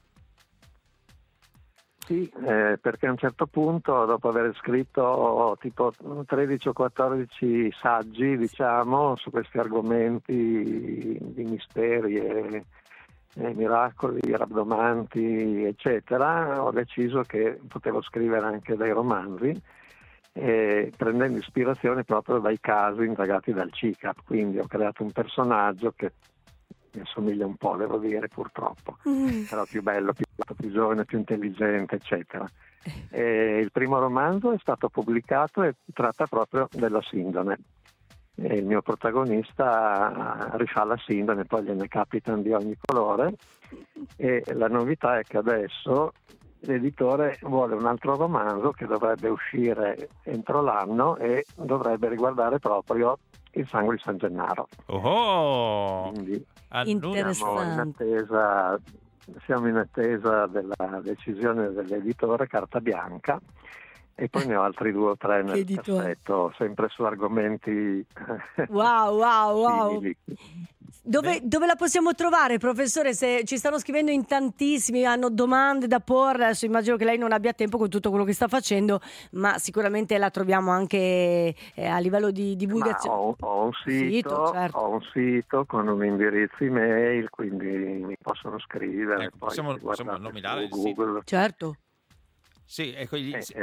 Sì, perché a un certo punto, dopo aver scritto tipo 13 o 14 saggi, diciamo, su questi argomenti di misteri e miracoli, rabdomanti, eccetera, ho deciso che potevo scrivere anche dei romanzi, prendendo ispirazione proprio dai casi indagati dal CICAP. Quindi ho creato un personaggio che mi assomiglia un po', devo dire, purtroppo, però più bello, più giovane, più intelligente, eccetera. Il primo romanzo è stato pubblicato e tratta proprio della sindone. Il mio protagonista rifà la sindone, poi gliene capitano di ogni colore, e la novità è che adesso l'editore vuole un altro romanzo che dovrebbe uscire entro l'anno e dovrebbe riguardare proprio il sangue di San Gennaro. Oh! Quindi Interessante. siamo in attesa della decisione dell'editore, carta bianca, e poi ne ho altri 2 o 3 nel cassetto, sempre su argomenti Wow. simili. Dove la possiamo trovare, professore? Se ci stanno scrivendo in tantissimi, hanno domande da porre, adesso immagino che lei non abbia tempo con tutto quello che sta facendo, ma sicuramente la troviamo anche a livello di divulgazione. Ho un sito, certo. ho un sito con un indirizzo email, quindi mi possono scrivere. Poi Possiamo guardate nominare il su sito? Google. Certo. Sì, ecco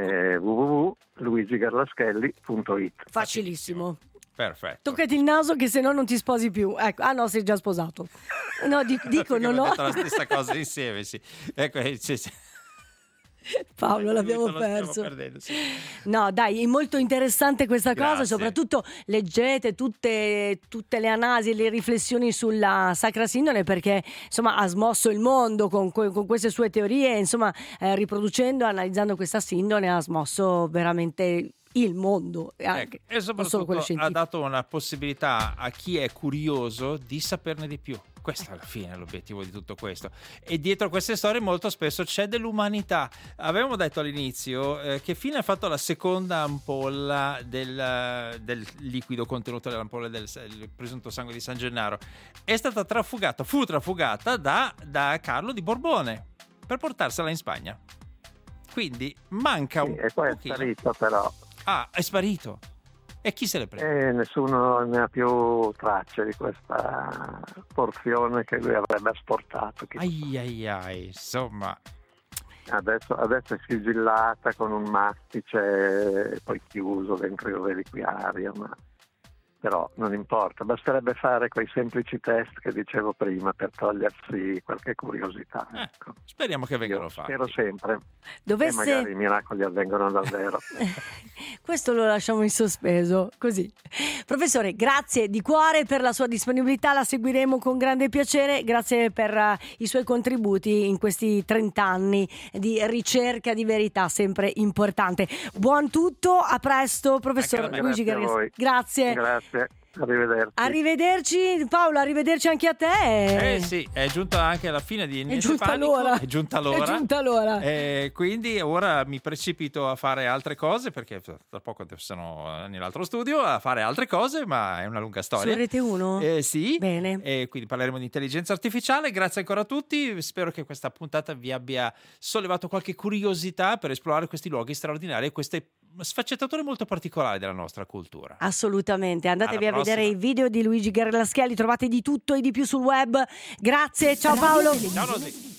www.luigigarlaschelli.it. Facilissimo. Perfetto. Toccati il naso che se no non ti sposi più. Ecco. Ah no, sei già sposato. No, dico non ho... detto la stessa cosa insieme, sì. Ecco, Paolo, l'abbiamo Lo stiamo perso. perdendo, sì. No, dai, è molto interessante questa cosa, Grazie. soprattutto leggete tutte le analisi e le riflessioni sulla Sacra Sindone, perché insomma ha smosso il mondo con queste sue teorie, insomma riproducendo e analizzando questa Sindone ha smosso veramente il mondo e E non solo quello soprattutto ha scientifico. dato una possibilità a chi è curioso di saperne di più. Questo alla fine è l'obiettivo di tutto questo. E dietro queste storie molto spesso c'è dell'umanità. Avevamo detto all'inizio che fine ha fatto la seconda ampolla del liquido contenuto nell'ampolla del presunto sangue di San Gennaro. Fu trafugata da Carlo di Borbone per portarsela in Spagna. Quindi manca un E poi è pochino. sparito però. Ah, è sparito. E chi se l'è preso? Nessuno ne ha più tracce di questa porzione che lui avrebbe asportato. Ai, insomma. Adesso è sigillata con un mastice poi chiuso dentro il reliquiario, ma però non importa, basterebbe fare quei semplici test che dicevo prima per togliersi qualche curiosità. Ecco. Speriamo che vengano fatti. Spero sempre. Dovesse- E magari i miracoli avvengono davvero. Questo lo lasciamo in sospeso, così. Professore, grazie di cuore per la sua disponibilità, la seguiremo con grande piacere, grazie per i suoi contributi in questi 30 anni di ricerca di verità, sempre importante. Buon tutto, a presto, professor Luigi Grazie a Gargas. voi. Grazie. Grazie, arrivederci. Arrivederci Paolo, arrivederci anche a te. Sì, è giunta anche la fine di Niente giunta Panico. l'ora. È giunta l'ora. È giunta l'ora. Quindi ora mi precipito a fare altre cose, perché tra poco sono nell'altro studio a fare altre cose, ma è una lunga storia. Su Rete 1? Sì. Bene. E quindi parleremo di intelligenza artificiale. Grazie ancora a tutti. Spero che questa puntata vi abbia sollevato qualche curiosità per esplorare questi luoghi straordinari e queste sfaccettature molto particolari della nostra cultura. Assolutamente, andatevi a Alla vedere i video di Luigi Gerlaschelli, trovate di tutto e di più sul web. Grazie, ciao Paolo. Ciao Rosy.